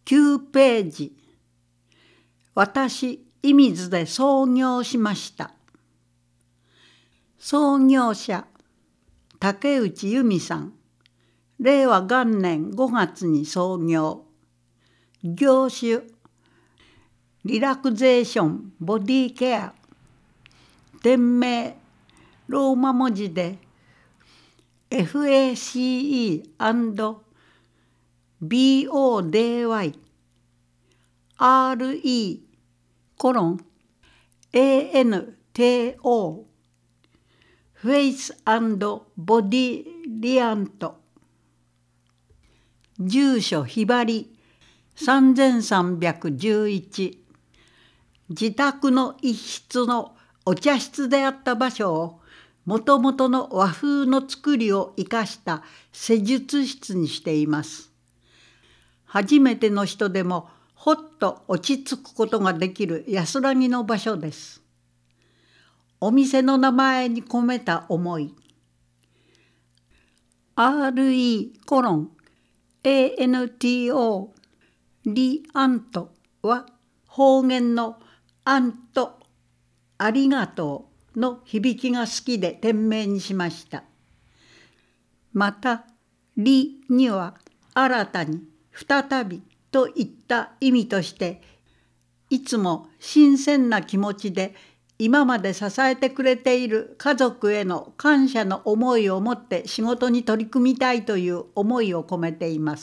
9ページ。私、射水で創業しました。創業者、竹内由美さん。令和元年5月に創業。業種、リラクゼーションボディケア。店名、ローマ文字で FACE&BODY RE:ANTO フェイス&ボディリアント。住所ひばり3311。自宅の一室のお茶室であった場所をもともとの和風の造りを生かした施術室にしています。初めての人でもほっと落ち着くことができる安らぎの場所です。お店の名前に込めた思い。RE:ANTO リアントは方言のアントありがとうの響きが好きで店名にしました。またリには新たに再びといった意味として、いつも新鮮な気持ちで今まで支えてくれている家族への感謝の思いを持って仕事に取り組みたいという思いを込めています。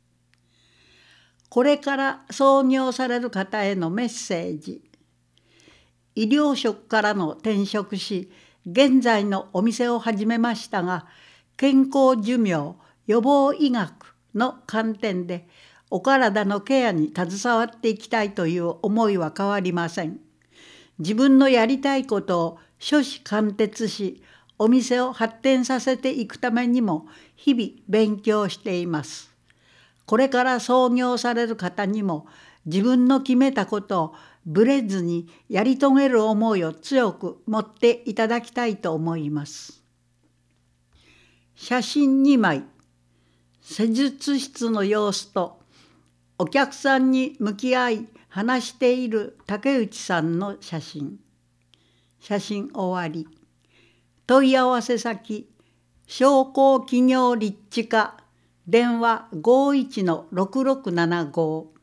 これから創業される方へのメッセージ。医療職からの転職し、現在のお店を始めましたが、健康寿命、予防医学の観点でお体のケアに携わっていきたいという思いは変わりません。自分のやりたいことを初志貫徹し、お店を発展させていくためにも日々勉強しています。これから創業される方にも自分の決めたことをぶれずにやり遂げる思いを強く持っていただきたいと思います。写真2枚。施術室の様子とお客さんに向き合い話している竹内さんの写真。写真終わり。問い合わせ先、商工企業立地課、電話51-6675